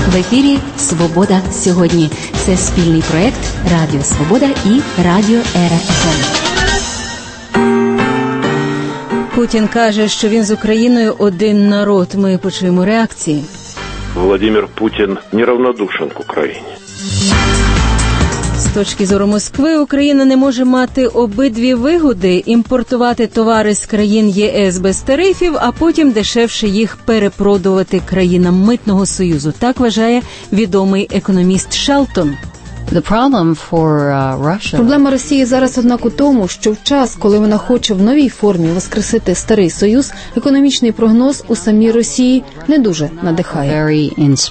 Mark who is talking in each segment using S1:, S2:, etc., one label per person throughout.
S1: В ефірі «Свобода сьогодні». Це спільний проєкт Радіо Свобода і Радіо РФМ.
S2: Путін каже, що він з Україною один народ. Ми почуємо реакції.
S3: Владимир Путін неравнодушен к Україні.
S2: З точки зору Москви, Україна не може мати обидві вигоди – імпортувати товари з країн ЄС без тарифів, а потім дешевше їх перепродувати країнам Митного Союзу. Так вважає відомий економіст Шелтон.
S4: Проблема Росії зараз, однак, у тому, що в час, коли вона хоче в новій формі воскресити Старий Союз, економічний прогноз у самій Росії не дуже надихає.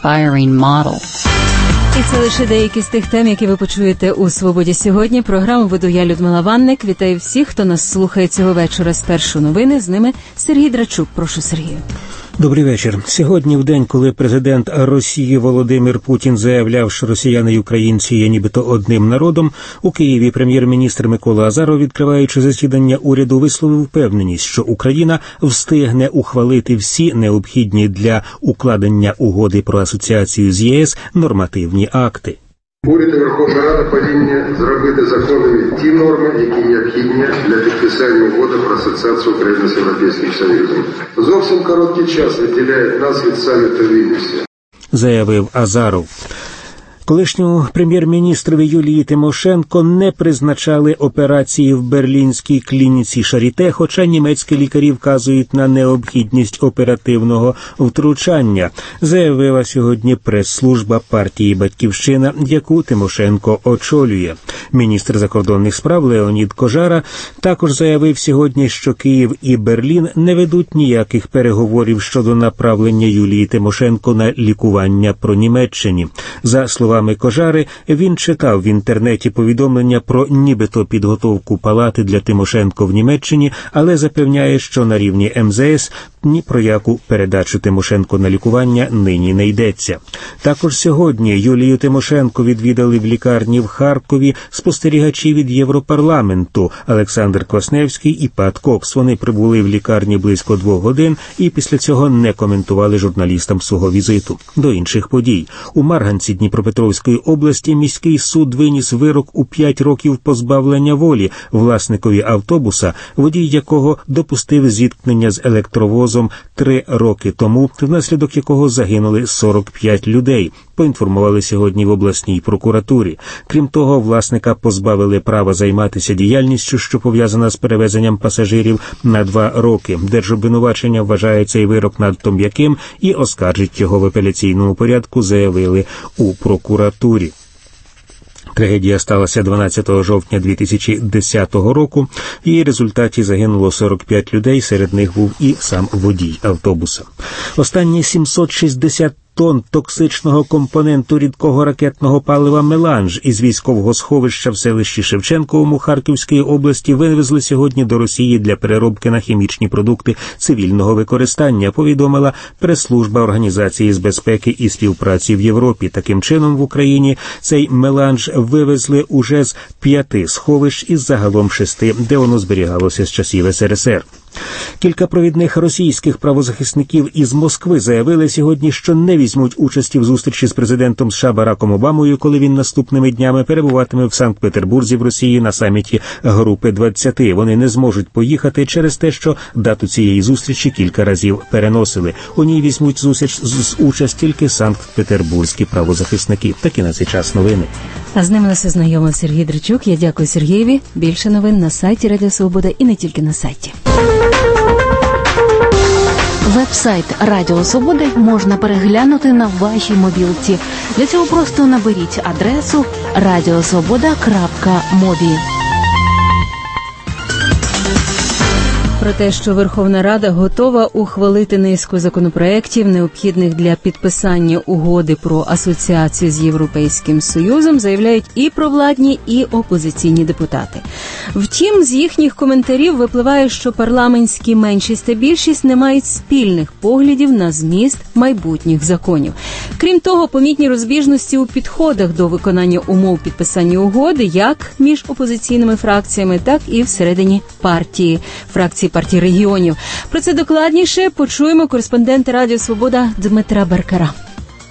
S2: І це лише деякі з тих тем, які ви почуєте у «Свободі сьогодні». Програму веду я, Людмила Ванник. Вітаю всіх, хто нас слухає цього вечора. Спершу новини, з ними Сергій Драчук. Прошу, Сергію.
S5: Добрий вечір. Сьогодні, в день, коли президент Росії Володимир Путін заявляв, що росіяни й українці є нібито одним народом, у Києві прем'єр-міністр Микола Азаров, відкриваючи засідання уряду, висловив впевненість, що Україна встигне ухвалити всі необхідні для укладення угоди про асоціацію з ЄС нормативні акти.
S6: Уряд і Верховна Рада повинні зробити законними ті норми, які необхідні для підписання угоди про асоціацію України з Європейським Союзом. Зовсім короткий час відділяє нас від саміту в Вільнюсі,
S5: заявив Азаров. Колишньому прем'єр-міністрові Юлії Тимошенко не призначали операції в берлінській клініці Шаріте, хоча німецькі лікарі вказують на необхідність оперативного втручання, заявила сьогодні прес-служба партії «Батьківщина», яку Тимошенко очолює. Міністр закордонних справ Леонід Кожара також заявив сьогодні, що Київ і Берлін не ведуть ніяких переговорів щодо направлення Юлії Тимошенко на лікування про Німеччині. За словами Кожари, він читав в інтернеті повідомлення про нібито підготовку палати для Тимошенко в Німеччині, але запевняє, що на рівні МЗС ні про яку передачу Тимошенко на лікування нині не йдеться. Також сьогодні Юлію Тимошенко відвідали в лікарні в Харкові спостерігачі від Європарламенту Олександр Квасневський і Пат Кокс. Вони прибули в лікарні близько 2 годин і після цього не коментували журналістам свого візиту. До інших подій. У Марганці Дніпропетровської області міський суд виніс вирок у 5 років позбавлення волі власникові автобуса, водій якого допустив зіткнення з електровозом 3 роки тому, внаслідок якого загинули 45 людей, поінформували сьогодні в обласній прокуратурі. Крім того, власника позбавили права займатися діяльністю, що пов'язана з перевезенням пасажирів, на 2 роки. Держобвинувачення вважає цей вирок надто м'яким і оскаржить його в апеляційному порядку, заявили у прокуратурі. Трагедія сталася 12 жовтня 2010 року. В її результаті загинуло 45 людей, серед них був і сам водій автобуса. Останні 760 тонн токсичного компоненту рідкого ракетного палива «Меланж» із військового сховища в селищі Шевченковому Харківської області вивезли сьогодні до Росії для переробки на хімічні продукти цивільного використання, повідомила прес-служба Організації з безпеки і співпраці в Європі. Таким чином, в Україні цей «Меланж» вивезли уже з 5 сховищ із загалом 6, де воно зберігалося з часів СРСР. Кілька провідних російських правозахисників із Москви заявили сьогодні, що не візьмуть участі в зустрічі з президентом США Бараком Обамою, коли він наступними днями перебуватиме в Санкт-Петербурзі в Росії на саміті Групи 20. Вони не зможуть поїхати через те, що дату цієї зустрічі кілька разів переносили. У ній візьмуть участь тільки санкт-петербурзькі правозахисники. Такі на цей час новини.
S2: А з ними нас ознайомив Сергій Драчук. Я дякую Сергієві. Більше новин на сайті Радіо Свобода і не тільки на сайті.
S1: Веб-сайт Радіо Свобода можна переглянути на вашій мобілці. Для цього просто наберіть адресу radiosvoboda.mobi.
S2: Про те, що Верховна Рада готова ухвалити низку законопроєктів, необхідних для підписання угоди про асоціацію з Європейським Союзом, заявляють і провладні, і опозиційні депутати. Втім, з їхніх коментарів випливає, що парламентські меншість та більшість не мають спільних поглядів на зміст майбутніх законів. Крім того, помітні розбіжності у підходах до виконання умов підписання угоди як між опозиційними фракціями, так і всередині фракції партії регіонів. Про це докладніше почуємо кореспондента Радіо Свобода Дмитра Беркера.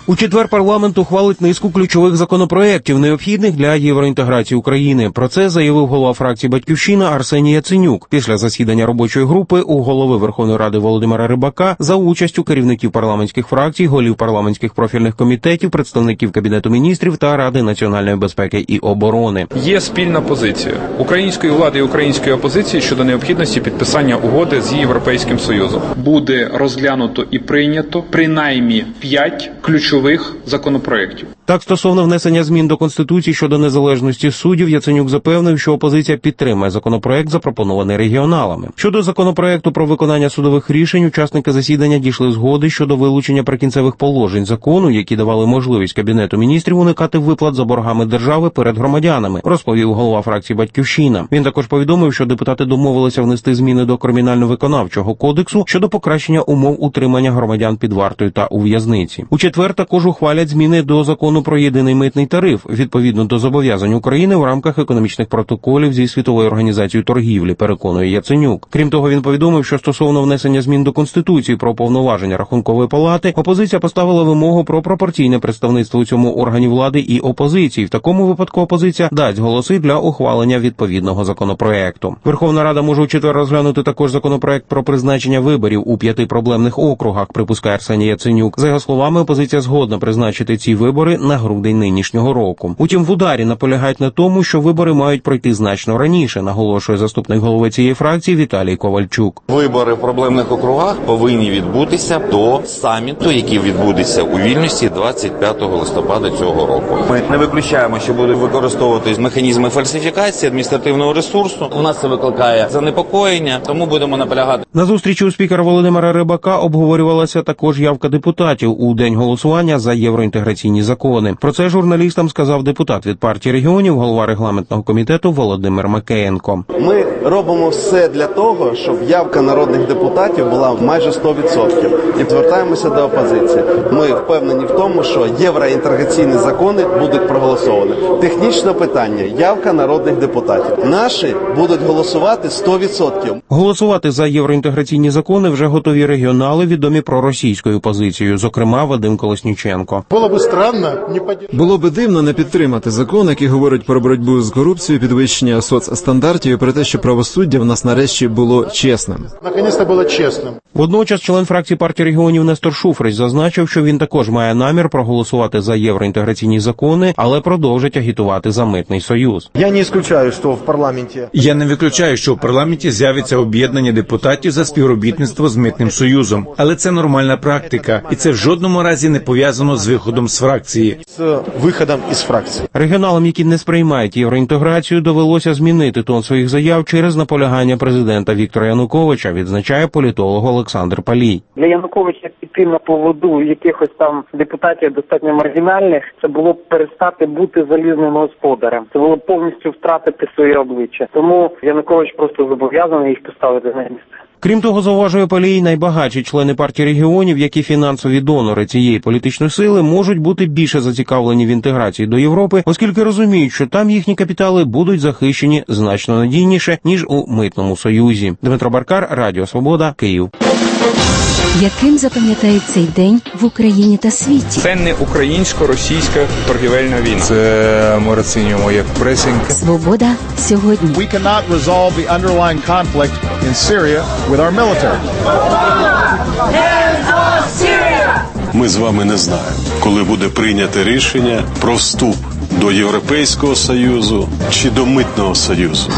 S5: У четвер парламент ухвалить низку ключових законопроєктів, необхідних для євроінтеграції України. Про це заявив голова фракції «Батьківщина» Арсеній Яценюк після засідання робочої групи у голови Верховної Ради Володимира Рибака за участю керівників парламентських фракцій, голів парламентських профільних комітетів, представників Кабінету міністрів та Ради національної безпеки і оборони.
S7: Є спільна позиція української влади і української опозиції щодо необхідності підписання угоди з Європейським Союзом. Буде розглянуто і прийнято принаймні 5 ключових законопроєктів.
S5: Так, стосовно внесення змін до Конституції щодо незалежності суддів, Яценюк запевнив, що опозиція підтримає законопроект, запропонований регіоналами. Щодо законопроекту про виконання судових рішень, учасники засідання дійшли згоди щодо вилучення прикінцевих положень закону, які давали можливість Кабінету міністрів уникати виплат за боргами держави перед громадянами, розповів голова фракції «Батьківщина». Він також повідомив, що депутати домовилися внести зміни до Кримінально-виконавчого кодексу щодо покращення умов утримання громадян під вартою та у в'язниці. У четвер також ухвалять зміни до закону про єдиний митний тариф, відповідно до зобов'язань України в рамках економічних протоколів зі Світовою організацією торгівлі, переконує Яценюк. Крім того, він повідомив, що стосовно внесення змін до Конституції про повноваження Рахункової палати, опозиція поставила вимогу про пропорційне представництво у цьому органі влади і опозиції. В такому випадку опозиція дасть голоси для ухвалення відповідного законопроекту. Верховна Рада може у четвер розглянути також законопроект про призначення виборів у 5 проблемних округах, припускає Арсеній Яценюк. За його словами, опозиція згодна призначити ці вибори на грудень нинішнього року. Утім, в ударі наполягають на тому, що вибори мають пройти значно раніше, наголошує заступник голови цієї фракції Віталій Ковальчук.
S8: Вибори в проблемних округах повинні відбутися до саміту, який відбудеться у Вільнюсі 25 листопада цього року. Ми не виключаємо, що будуть використовуватись механізми фальсифікації адміністративного ресурсу. У нас це викликає занепокоєння, тому будемо наполягати.
S5: На зустрічі у спікера Володимира Рибака обговорювалася також явка депутатів у день голосування за євроінтеграційні закони. Про це журналістам сказав депутат від партії регіонів, голова регламентного комітету Володимир Макеєнко.
S9: Ми робимо все для того, щоб явка народних депутатів була майже 100%. І звертаємося до опозиції. Ми впевнені в тому, що євроінтеграційні закони будуть проголосовані. Технічне питання – явка народних депутатів. Наші будуть голосувати 100%.
S5: Голосувати за євроінтеграційні закони вже готові регіонали, відомі проросійською позицією, зокрема Вадим Колесніченко.
S10: Було би дивно не підтримати закон, який говорить про боротьбу з корупцією, підвищення соцстандартів і про те, що правосуддя в нас нарешті було чесним.
S5: Водночас член фракції партії регіонів Нестор Шуфрич зазначив, що він також має намір проголосувати за євроінтеграційні закони, але продовжить агітувати за митний союз.
S11: Я не виключаю, що в парламенті з'явиться об'єднання депутатів за співробітництво з митним союзом. Але це нормальна практика, і це в жодному разі не пов'язано з виходом з фракції.
S5: Регіоналам, які не сприймають євроінтеграцію, довелося змінити тон своїх заяв через наполягання президента Віктора Януковича, відзначає політолог Олександр Палій.
S12: Для Януковича піти на поводу якихось там депутатів достатньо маргінальних, це було б перестати бути залізним господарем. Це було б повністю втратити своє обличчя. Тому Янукович просто зобов'язаний їх поставити на місце.
S5: Крім того, зауважує Палій, найбагатші члени партії регіонів, як і фінансові донори цієї політичної сили, можуть бути більше зацікавлені в інтеграції до Європи, оскільки розуміють, що там їхні капітали будуть захищені значно надійніше, ніж у Митному Союзі. Дмитро Баркар, Радіо Свобода, Київ.
S2: Яким запам'ятають цей день в Україні та світі?
S7: Це не українсько-російська торгівельна війна.
S11: Це ми розцінюємо як пресінг.
S2: Свобода сьогодні.
S13: We cannot resolve the underlying conflict in Syria with our military.
S14: Ми з вами не знаємо, коли буде прийняте рішення про вступ до Європейського Союзу чи до Митного Союзу.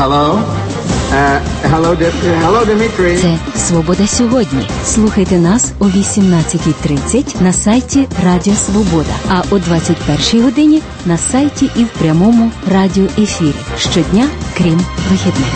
S2: Hello, Дмитрий. Це «Свобода сьогодні». Слухайте нас о 18:30 на сайті Радіо Свобода, а о 21:00 годині на сайті і в прямому радіоефірі. Щодня, крім вихідних.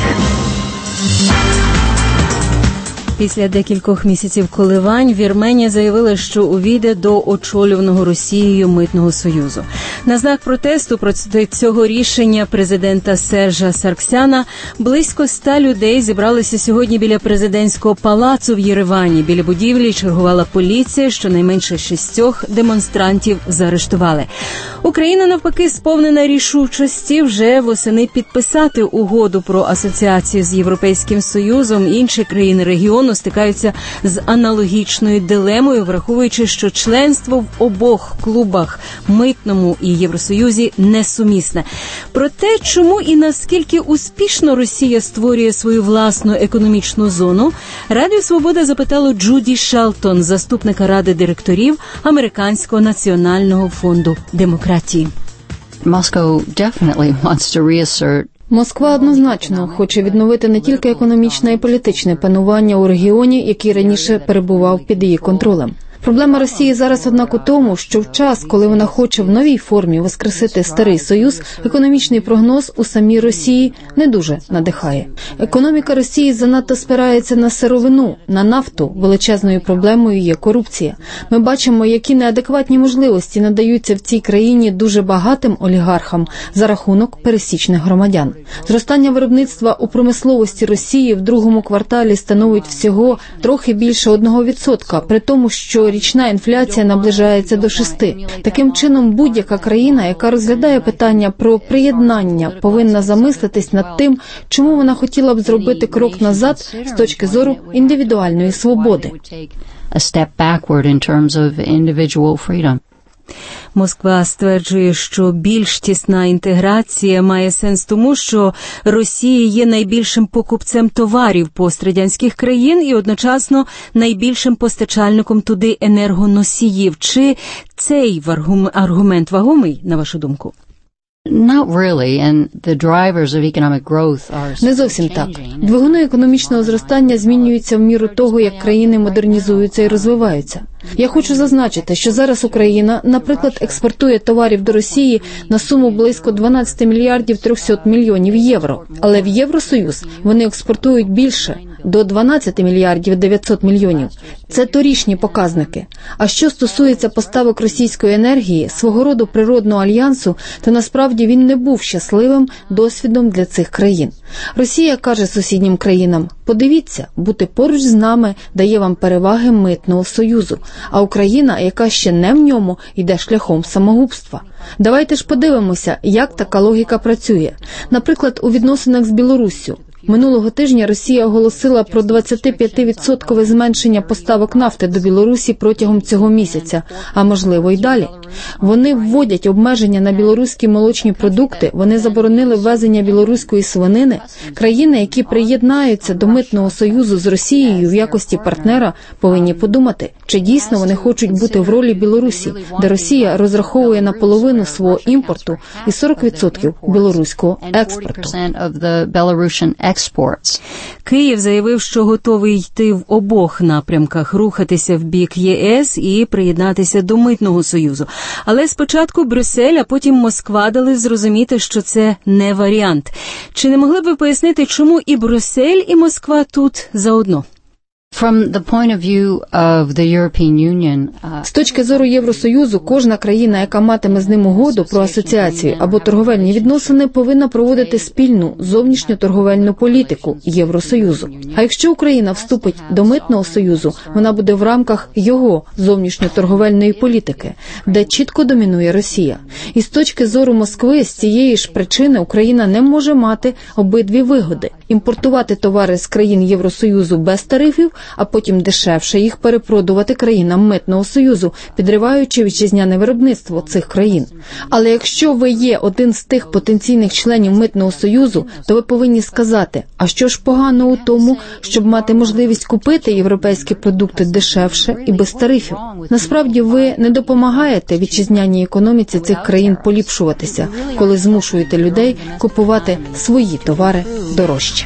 S2: Після декількох місяців коливань Вірменія заявила, що увійде до очолюваного Росією Митного Союзу. На знак протесту проти цього рішення президента Сержа Сарксяна близько 100 людей зібралися сьогодні біля президентського палацу в Єревані. Біля будівлі чергувала поліція, щонайменше 6 демонстрантів заарештували. Україна, навпаки, сповнена рішучості вже восени підписати угоду про асоціацію з Європейським Союзом. Інші країни регіону зону стикаються з аналогічною дилемою, враховуючи, що членство в обох клубах – Митному і Євросоюзі – несумісне. Про те, чому і наскільки успішно Росія створює свою власну економічну зону, Радіо Свобода запитало Джуді Шелтон, заступника ради директорів Американського національного фонду демократії.
S4: Москва однозначно хоче відновити не тільки економічне і політичне панування у регіоні, який раніше перебував під її контролем. Проблема Росії зараз, однак, у тому, що в час, коли вона хоче в новій формі воскресити Старий Союз, економічний прогноз у самій Росії не дуже надихає. Економіка Росії занадто спирається на сировину, на нафту. Величезною проблемою є корупція. Ми бачимо, які неадекватні можливості надаються в цій країні дуже багатим олігархам за рахунок пересічних громадян. Зростання виробництва у промисловості Росії в другому кварталі становить всього трохи більше 1%, при тому, що річна інфляція наближається до 6%. Таким чином, будь-яка країна, яка розглядає питання про приєднання, повинна замислитись над тим, чому вона хотіла б зробити крок назад з точки зору індивідуальної свободи.
S2: Москва стверджує, що більш тісна інтеграція має сенс тому, що Росія є найбільшим покупцем товарів пострадянських країн і одночасно найбільшим постачальником туди енергоносіїв. Чи цей аргумент вагомий, на вашу думку?
S4: Не зовсім так. Двигуни економічного зростання змінюються в міру того, як країни модернізуються і розвиваються. Я хочу зазначити, що зараз Україна, наприклад, експортує товарів до Росії на суму близько 12 мільярдів 300 мільйонів євро. Але в Євросоюз вони експортують більше – до 12 мільярдів 900 мільйонів. Це торішні показники. А що стосується поставок російської енергії, свого роду природного альянсу, то насправді він не був щасливим досвідом для цих країн. Росія каже сусіднім країнам: подивіться, бути поруч з нами дає вам переваги митного союзу, а Україна, яка ще не в ньому, йде шляхом самогубства. Давайте ж подивимося, як така логіка працює. Наприклад, у відносинах з Білоруссю. Минулого тижня Росія оголосила про 25% зменшення поставок нафти до Білорусі протягом цього місяця, а можливо й далі. Вони вводять обмеження на білоруські молочні продукти, вони заборонили ввезення білоруської свинини. Країни, які приєднаються до митного союзу з Росією в якості партнера, повинні подумати, чи дійсно вони хочуть бути в ролі Білорусі, де Росія розраховує на половину свого імпорту і 40% білоруського експорту.
S2: Київ заявив, що готовий йти в обох напрямках, рухатися в бік ЄС і приєднатися до Митного союзу. Але спочатку Брюссель, а потім Москва дали зрозуміти, що це не варіант. Чи не могли б ви пояснити, чому і Брюссель, і Москва тут заодно?
S4: З точки зору Євросоюзу, кожна країна, яка матиме з ним угоду про асоціацію або торговельні відносини, повинна проводити спільну зовнішню торговельну політику Євросоюзу. А якщо Україна вступить до Митного союзу, вона буде в рамках його зовнішньоторговельної політики, де чітко домінує Росія. І з точки зору Москви, з цієї ж причини Україна не може мати обидві вигоди – імпортувати товари з країн Євросоюзу без тарифів, а потім дешевше їх перепродувати країнам Митного союзу, підриваючи вітчизняне виробництво цих країн. Але якщо ви є один з тих потенційних членів Митного союзу, то ви повинні сказати, а що ж погано у тому, щоб мати можливість купити європейські продукти дешевше і без тарифів? Насправді ви не допомагаєте вітчизняній економіці цих країн поліпшуватися, коли змушуєте людей купувати свої товари дорожче.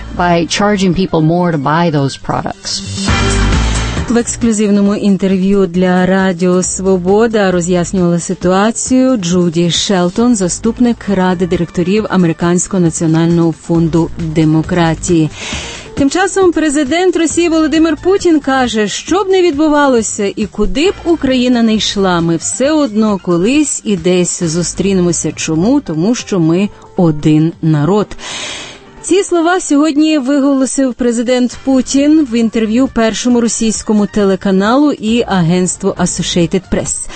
S2: В ексклюзивному інтерв'ю для Радіо Свобода роз'яснювала ситуацію Джуді Шелтон, заступник ради директорів Американського національного фонду демократії. Тим часом президент Росії Володимир Путін каже, що б не відбувалося і куди б Україна не йшла, ми все одно колись і десь зустрінемося. Чому? Тому що ми один народ. Ці слова сьогодні виголосив президент Путін в інтерв'ю першому російському телеканалу і агентству Associated Press.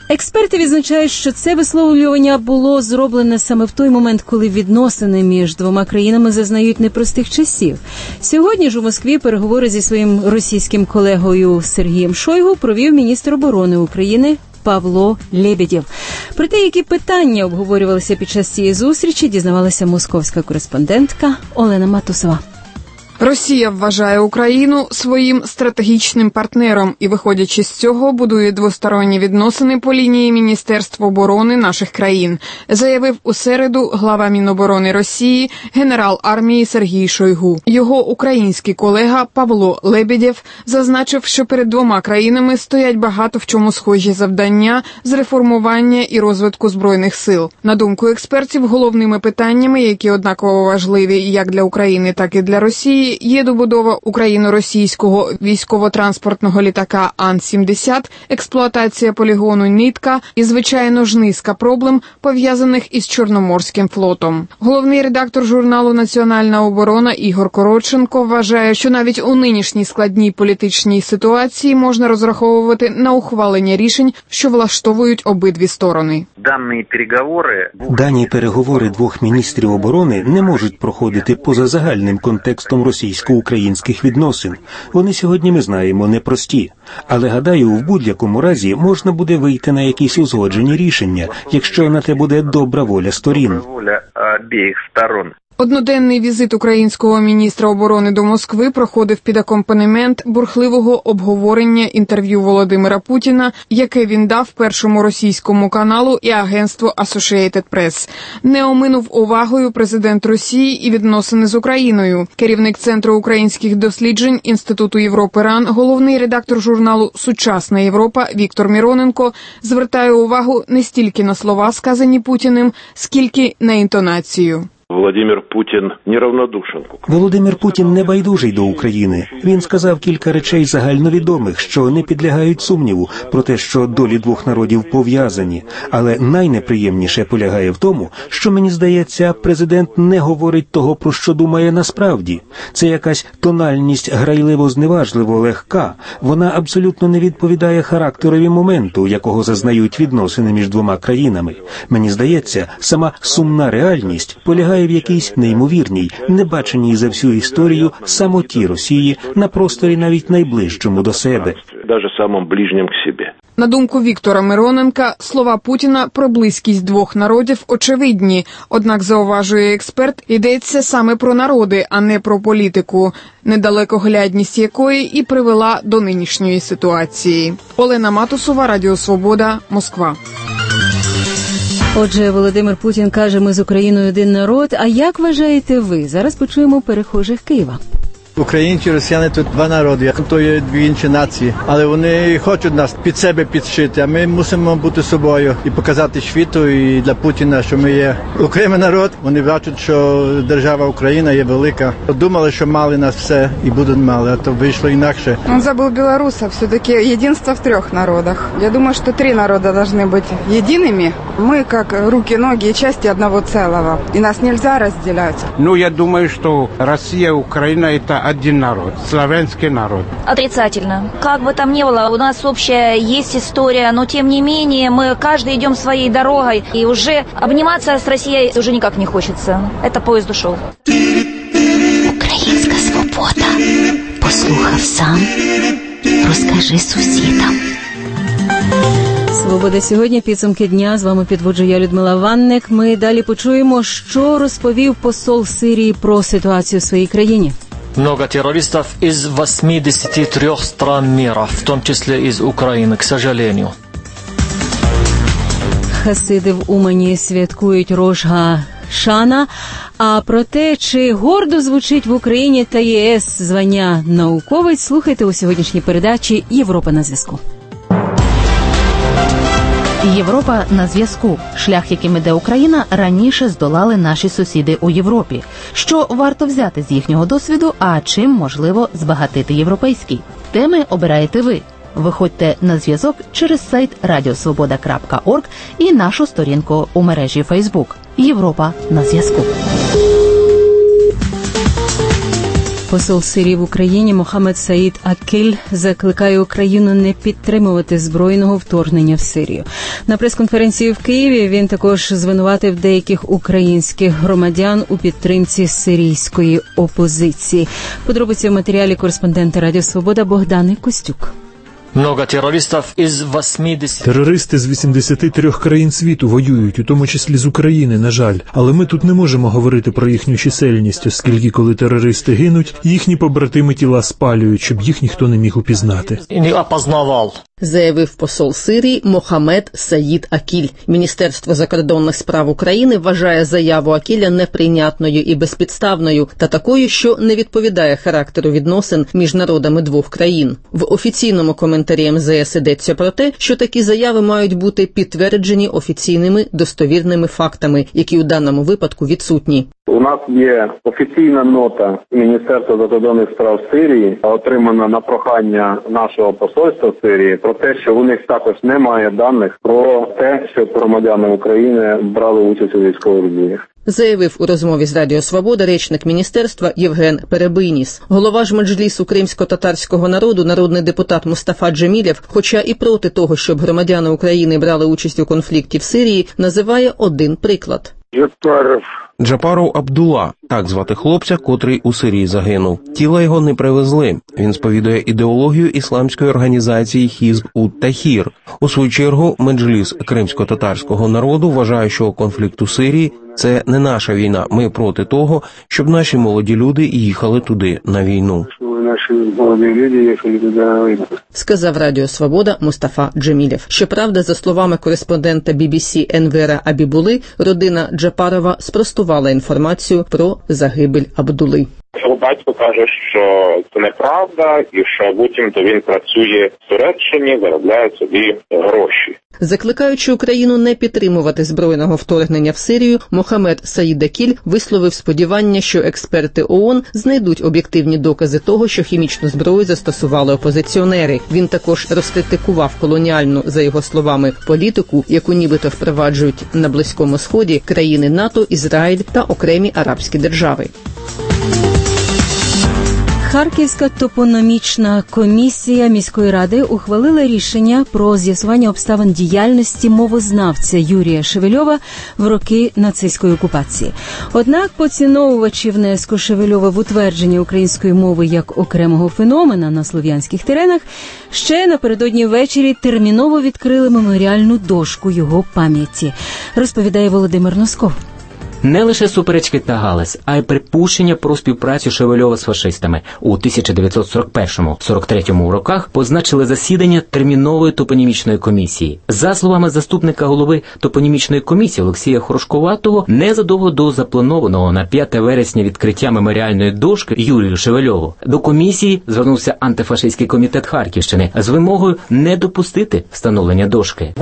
S2: Експерти відзначають, що це висловлювання було зроблене саме в той момент, коли відносини між двома країнами зазнають непростих часів. Сьогодні ж у Москві переговори зі своїм російським колегою Сергієм Шойгу провів міністр оборони України Павло Лебедєв. Про те, які питання обговорювалися під час цієї зустрічі, дізнавалася московська кореспондентка Олена Матусова.
S15: Росія вважає Україну своїм стратегічним партнером і, виходячи з цього, будує двосторонні відносини по лінії Міністерств оборони наших країн, заявив у середу глава Міноборони Росії генерал армії Сергій Шойгу. Його український колега Павло Лебедєв зазначив, що перед двома країнами стоять багато в чому схожі завдання з реформування і розвитку Збройних сил. На думку експертів, головними питаннями, які однаково важливі як для України, так і для Росії, є добудова україно-російського військово-транспортного літака Ан-70, експлуатація полігону «Нитка» і, звичайно ж, низка проблем, пов'язаних із Чорноморським флотом. Головний редактор журналу «Національна оборона» Ігор Коротченко вважає, що навіть у нинішній складній політичній ситуації можна розраховувати на ухвалення рішень, що влаштовують обидві сторони.
S5: Дані переговори двох міністрів оборони не можуть проходити поза загальним контекстом російсько-українських відносин. Вони сьогодні, ми знаємо, непрості. Але, гадаю, в будь-якому разі можна буде вийти на якісь узгоджені рішення, якщо на те буде добра воля сторін.
S15: Одноденний візит українського міністра оборони до Москви проходив під акомпанемент бурхливого обговорення інтерв'ю Володимира Путіна, яке він дав Першому російському каналу і агентству Associated Press. Не оминув увагою президент Росії і відносини з Україною. Керівник Центру українських досліджень Інституту Європи РАН, головний редактор журналу «Сучасна Європа» Віктор Міроненко звертає увагу не стільки на слова, сказані Путіним, скільки на інтонацію.
S5: Володимир Путін не байдужий до України. Він сказав кілька речей загальновідомих, що не підлягають сумніву про те, що долі двох народів пов'язані. Але найнеприємніше полягає в тому, що, мені здається, президент не говорить того, про що думає насправді. Це якась тональність грайливо-зневажливо легка. Вона абсолютно не відповідає характерові моменту, якого зазнають відносини між двома країнами. Мені здається, сама сумна реальність полягає в якійсь неймовірній, небаченій за всю історію самоті Росії на просторі навіть найближчому до себе.
S15: На думку Віктора Мироненка, слова Путіна про близькість двох народів очевидні. Однак, зауважує експерт, йдеться саме про народи, а не про політику, недалекоглядність якої і привела до нинішньої ситуації. Олена Матусова, Радіо Свобода, Москва.
S2: Отже, Володимир Путін каже, ми з Україною один народ. А як вважаєте ви? Зараз почуємо перехожих Києва.
S16: Українці, росіяни – тут два народи, то є дві інші нації. Але вони хочуть нас під себе підшити, а ми мусимо бути собою і показати світу і для Путіна, що ми є окремий народ. Вони бачать, що держава Україна є велика. Думали, що мали нас все і будуть мали, а то вийшло інакше.
S17: Он забыл белорусов, все-таки единство в трех народах. Я думаю, что три народа должны быть едиными. Мы как руки, ноги и части одного целого. И нас нельзя разделять.
S18: Я думаю, что Россия и Украина – это один народ, славянский народ.
S19: Отрицательно. Как бы там ни было, у нас общая есть история, но тем не менее мы каждый идем своей дорогой, и уже обниматься с Россией уже никак не хочется. Это поезд ушел.
S20: Українська свобода. Послухав сам, розкажи сусідам.
S2: Свобода сьогодні, підсумки дня. З вами підводжу я, Людмила Ванник. Ми далі почуємо, що розповів посол Сирії про ситуацію в своїй країні.
S21: Много террористов из 83 стран мира, в том числе из Украины, к сожалению.
S2: Хасиди в Умані святкують Рош га-Шана. А про те, чи гордо звучить в Україні та ЄС звання науковець, слухайте у сьогоднішній передачі «Європа на зв'язку».
S1: Європа на зв'язку. Шлях, яким іде Україна, раніше здолали наші сусіди у Європі. Що варто взяти з їхнього досвіду, а чим можливо збагатити європейський? Теми обираєте ви. Виходьте на зв'язок через сайт radiosvoboda.org і нашу сторінку у мережі Facebook «Європа на зв'язку».
S2: Посол Сирії в Україні Мохамед Саїд Акіль закликає Україну не підтримувати збройного вторгнення в Сирію. На прес-конференції в Києві він також звинуватив деяких українських громадян у підтримці сирійської опозиції. Подробиці в матеріалі кореспондента Радіо Свобода Богдани Костюк.
S3: Терористи з 83 країн світу воюють, у тому числі з України, на жаль. Але ми тут не можемо говорити про їхню чисельність, оскільки коли терористи гинуть, їхні побратими тіла спалюють, щоб їх ніхто не міг упізнати.
S22: Заявив посол Сирії Мохамед Саїд Акіль. Міністерство закордонних справ України вважає заяву Акіля неприйнятною і безпідставною та такою, що не відповідає характеру відносин між народами двох країн. В офіційному коментарі МЗС йдеться про те, що такі заяви мають бути підтверджені офіційними достовірними фактами, які у даному випадку відсутні.
S23: У нас є офіційна нота Міністерства закордонних справ Сирії, отримана на прохання нашого посольства в Сирії, про те, що у них також немає даних про те, що громадяни України брали участь у військових діях.
S22: Заявив у розмові з Радіо Свобода речник міністерства Євген Перебийніс. Голова ж Меджлісу кримсько-татарського народу, народний депутат Мустафа Джемілєв, хоча і проти того, щоб громадяни України брали участь у конфлікті в Сирії, називає один приклад.
S24: Джапаров Абдулла, так звати хлопця, котрий у Сирії загинув. Тіла його не привезли. Він сповідує ідеологію ісламської організації Хізб ут-Тахір. У свою чергу, Меджліс кримсько-татарського народу вважає, що конфлікт у Сирії – це не наша війна. Ми проти того, щоб наші молоді люди їхали туди на війну.
S22: Сказав Радіо Свобода Мустафа Джемілєв. Щоправда, за словами кореспондента BBC Енвера Абібули, родина Джапарова спростувала інформацію про загибель Абдули.
S25: Його батько каже, що це неправда і що буцімто він працює в Туреччині, заробляє собі гроші.
S22: Закликаючи Україну не підтримувати збройного вторгнення в Сирію, Мохамед Саїд Акіль висловив сподівання, що експерти ООН знайдуть об'єктивні докази того, що хімічну зброю застосували опозиціонери. Він також розкритикував колоніальну, за його словами, політику, яку нібито впроваджують на Близькому Сході країни НАТО, Ізраїль та окремі арабські держави.
S2: Харківська топономічна комісія міської ради ухвалила рішення про з'ясування обставин діяльності мовознавця Юрія Шевельова в роки нацистської окупації. Однак поціновувачі внеску Шевельова в утвердження української мови як окремого феномена на слов'янських теренах ще напередодні ввечері терміново відкрили меморіальну дошку його пам'яті, розповідає Володимир Носков.
S26: Не лише суперечки та галас, а й припущення про співпрацю Шевельова з фашистами. У 1941-43 роках позначили засідання термінової топонімічної комісії. За словами заступника голови топонімічної комісії Олексія Хорошковатого, незадовго до запланованого на 5 вересня відкриття меморіальної дошки Юрію Шевельову до комісії звернувся антифашистський комітет Харківщини з вимогою не допустити встановлення дошки.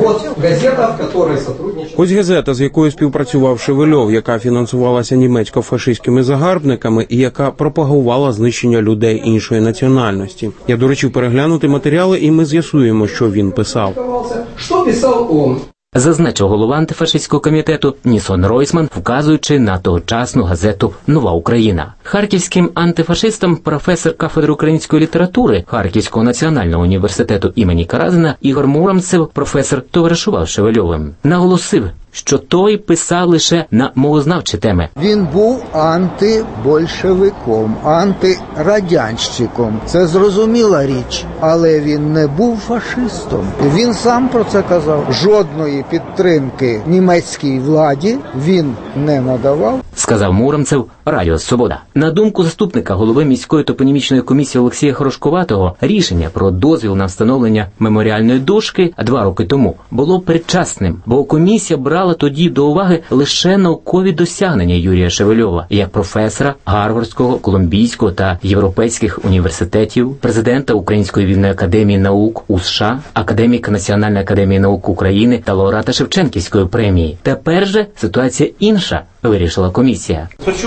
S24: Ось газета, з якою співпрацював Шевельов, яка фінансувалася німецько-фашистськими загарбниками і яка пропагувала знищення людей іншої національності. Я доручив переглянути матеріали, і ми з'ясуємо, що він писав.
S26: Що писав він? Зазначив голова антифашистського комітету Нісон Ройсман, вказуючи на тогочасну газету «Нова Україна». Харківським антифашистам професор кафедри української літератури Харківського національного університету імені Каразина Ігор Муромцев, професор, товаришував Шевельовим. Наголосив, що той писав лише на мовознавчі теми.
S27: Він був антибольшевиком, антирадянщиком. Це зрозуміла річ, але він не був фашистом. Він сам про це казав. Жодної підтримки німецькій владі він не надавав.
S26: Сказав Муромцев, Радіо Свобода. На думку заступника голови міської топонімічної комісії Олексія Хорошковатого, рішення про дозвіл на встановлення меморіальної дошки 2 роки тому було передчасним, бо комісія брала тоді до уваги лише наукові досягнення Юрія Шевельова як професора Гарвардського, Колумбійського та європейських університетів, президента Української вільної академії наук у США, академіка Національної академії наук України та лауреата Шевченківської премії. Тепер же ситуація інша. вирішила комісія.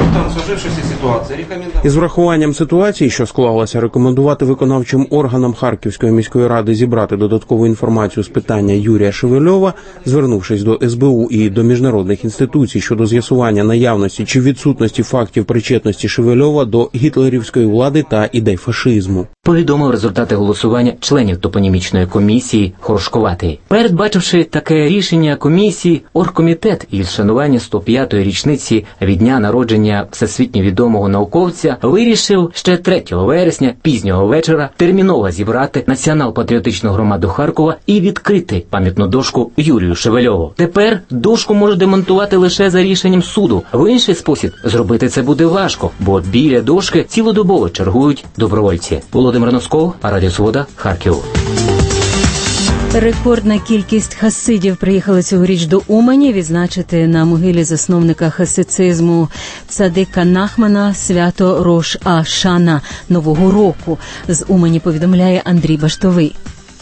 S24: Із врахуванням ситуації, що склалася, рекомендувати виконавчим органам Харківської міської ради зібрати додаткову інформацію з питання Юрія Шевельова, звернувшись до СБУ і до міжнародних інституцій щодо з'ясування наявності чи відсутності фактів причетності Шевельова до гітлерівської влади та ідей фашизму.
S26: Повідомив результати голосування членів топонімічної комісії Хорошковатий. Передбачивши таке рішення комісії, оргкомітет із вшанування 105-ї річниці від дня народження всесвітньо відомого науковця вирішив ще 3 вересня пізнього вечора терміново зібрати націонал-патріотичну громаду Харкова і відкрити пам'ятну дошку Юрію Шевельову. Тепер дошку можуть демонтувати лише за рішенням суду. В інший спосіб зробити це буде важко, бо біля дошки цілодобово чергують добровольці. Володимир Носков, Радіо Свобода, Харків.
S2: Рекордна кількість хасидів приїхали цьогоріч до Умані відзначити на могилі засновника хасицизму Цадика Нахмана свято Рош а-Шана Нового року. З Умані повідомляє Андрій Баштовий.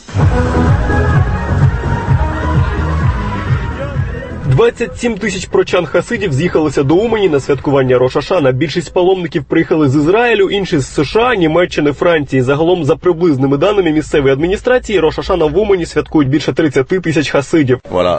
S6: 27 тисяч прочан хасидів з'їхалися до Умані на святкування Рош а-Шана. Більшість паломників приїхали з Ізраїлю, інші з США, Німеччини, Франції. Загалом, за приблизними даними місцевої адміністрації, Рош а-Шана в Умані святкують більше 30 тисяч хасидів.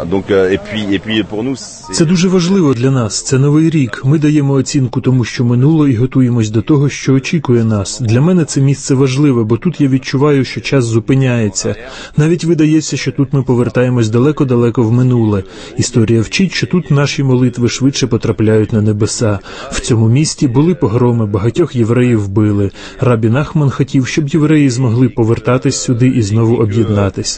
S3: Це дуже важливо для нас. Це новий рік. Ми даємо оцінку тому, що минуло, і готуємось до того, що очікує нас. Для мене це місце важливе, бо тут я відчуваю, що час зупиняється. Навіть видається, що тут ми повертаємось далеко-далеко в минуле. Історія вчить, що тут наші молитви швидше потрапляють на небеса. В цьому місті були погроми, багатьох євреїв вбили. Рабі Нахман хотів, щоб євреї змогли повертатись сюди і знову об'єднатись.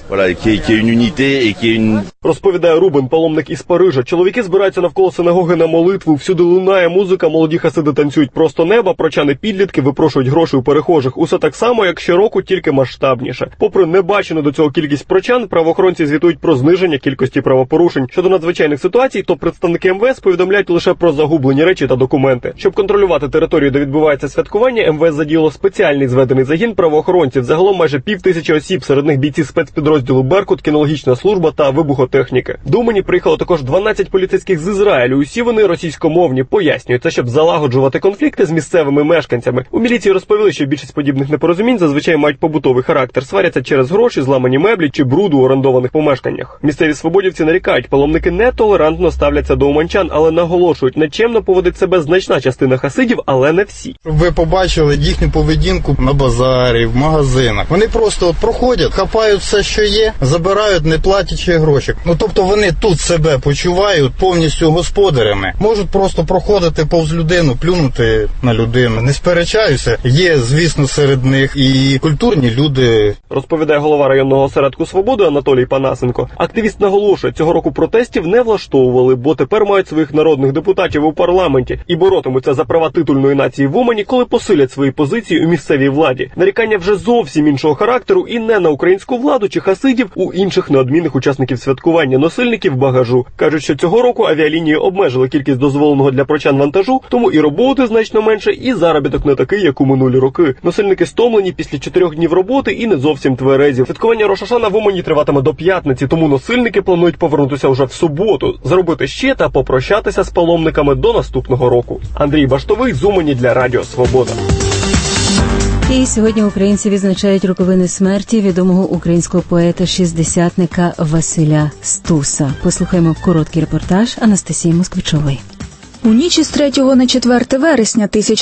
S6: Розповідає Рубен, паломник із Парижа. Чоловіки збираються навколо синагоги на молитву, всюди лунає музика, молоді хасиди танцюють просто неба, прочани-підлітки випрошують гроші у перехожих. Усе так само, як щороку, тільки масштабніше. Попри небачену до цього кількість прочан, правоохоронці звітують про зниження кількості правопорушень. Щодо надзвичайних ситуацій, то представники МВС повідомляють лише про загублені речі та документи. Щоб контролювати територію, де відбувається святкування, МВС задіяло спеціальний зведений загін правоохоронців. Загалом майже 5000 осіб, серед них бійці спецпідрозділу «Беркут», кінологічна служба та вибухотехніки. До Умані приїхало також 12 поліцейських з Ізраїлю. Усі вони російськомовні. Пояснюють це, щоб залагоджувати конфлікти з місцевими мешканцями. У міліції розповіли, що більшість подібних непорозумінь зазвичай мають побутовий характер. Сваряться через гроші, зламані меблі чи бруду у орендованих помешканнях. Місцеві свободівці нарікають, паломники нетолерантно ставляться до уманчан, але наголошують, нечемно поводить себе значна частина хасидів, але не всі.
S7: Ви побачили їхню поведінку на базарі, в магазинах. Вони просто проходять, хапають все, що є, забирають, не платячи гроші. Тобто вони тут себе почувають повністю господарями. Можуть просто проходити повз людину, плюнути на людину. Не сперечаюся. Є, звісно, серед них і культурні люди.
S6: Розповідає голова районного осередку «Свободи» Анатолій Панасенко. Активіст наголошує, цього року протестів не влаштовували, бо тепер мають своїх народних депутатів у парламенті і боротимуться за права титульної нації в Умані, коли посилять свої позиції у місцевій владі. Нарікання вже зовсім іншого характеру і не на українську владу чи хасидів, у інших неодмінних учасників святкування, носильників багажу. Кажуть, що цього року авіалінії обмежили кількість дозволеного для прочан вантажу, тому і роботи значно менше, і заробіток не такий, як у минулі роки. Носильники стомлені після 4 днів роботи і не зовсім тверезі. Святкування Рош а-Шана в Умані триватиме до п'ятниці, тому носильники планують повернутися вже в суботу, заробити ще та попрощатися з паломниками до наступного року. Андрій Баштовий з Умані для Радіо Свобода.
S2: І сьогодні українці відзначають роковини смерті відомого українського поета-шістдесятника Василя Стуса. Послухаємо короткий репортаж Анастасії Москвичової.
S8: У ніч із 3 на 4 вересня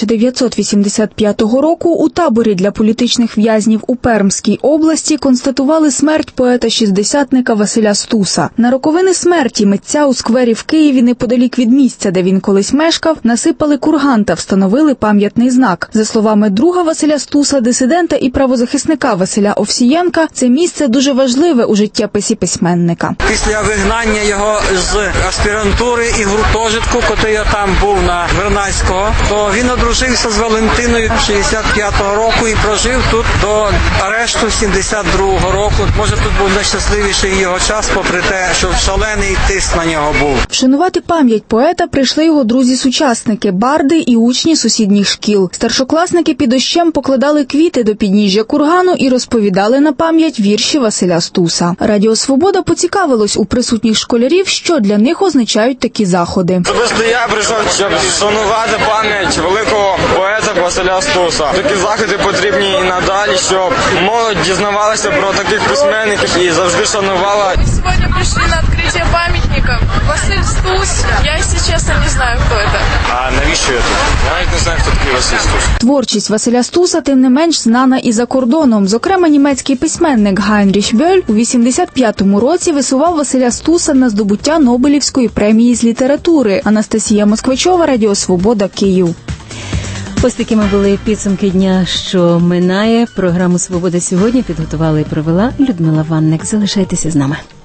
S8: 1985 року у таборі для політичних в'язнів у Пермській області констатували смерть поета-шістдесятника Василя Стуса. На роковини смерті митця у сквері в Києві неподалік від місця, де він колись мешкав, насипали курган та встановили пам'ятний знак. За словами друга Василя Стуса, дисидента і правозахисника Василя Овсієнка, це місце дуже важливе у життєписі письменника.
S9: Після вигнання його з аспірантури і гуртожитку, котрий там був на Вернадського, то він одружився з Валентиною 65-го року і прожив тут до арешту 72-го року. Може, тут був найщасливіший його час, попри те, що шалений тиск на нього був.
S8: Вшанувати пам'ять поета прийшли його друзі-сучасники, барди і учні сусідніх шкіл. Старшокласники під дощем покладали квіти до підніжжя кургану і розповідали на пам'ять вірші Василя Стуса. Радіо Свобода поцікавилось у присутніх школярів, що для них означають такі заходи.
S9: Особисто я
S4: прийшов, щоб вшанувати пам'ять великого поета Василя Стуса. Такі заходи потрібні і надалі, щоб молодь дізнавалася про таких письменників і завжди шанувала.
S5: Ми сьогодні прийшли на відкриття пам'ятника. Василь Стус, я, якщо чесно, не знаю, хто це. А
S4: навіщо я тут? Я навіть не знаю, хто такий Василь Стус.
S8: Творчість Василя Стуса, тим не менш, знана і за кордоном. Зокрема, німецький письменник Гайнріх Бьоль у 85-му році висував Василя Стуса на здобуття Нобелівської премії з літератури. Анастасія Москвичова, Радіо Свобода, Київ.
S2: Ось такими були підсумки дня, що минає. Програму «Свобода сьогодні» підготувала і провела Людмила Ванник. Залишайтеся з нами.